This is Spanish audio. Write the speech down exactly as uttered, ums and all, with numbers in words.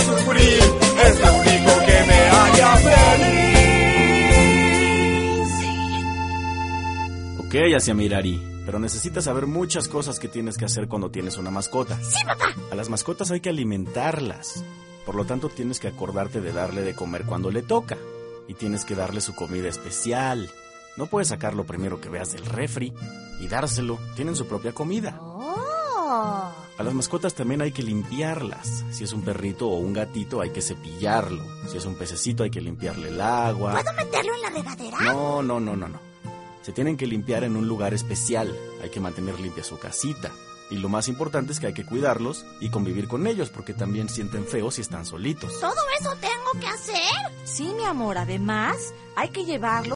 sufrir, es lo único que me haría feliz. Ok, Asia Mirari, pero necesitas saber muchas cosas que tienes que hacer cuando tienes una mascota. ¡Sí, papá! A las mascotas hay que alimentarlas. Por lo tanto, tienes que acordarte de darle de comer cuando le toca. Y tienes que darle su comida especial. No puedes sacar lo primero que veas del refri y dárselo. Tienen su propia comida. Oh. A las mascotas también hay que limpiarlas. Si es un perrito o un gatito, hay que cepillarlo. Si es un pececito, hay que limpiarle el agua. ¿Puedo meterlo en la regadera? No, no, no, no, no. Se tienen que limpiar en un lugar especial. Hay que mantener limpia su casita. Y lo más importante es que hay que cuidarlos y convivir con ellos, porque también sienten feo si están solitos. ¿Todo eso tengo que hacer? Sí, mi amor, además hay que llevarlo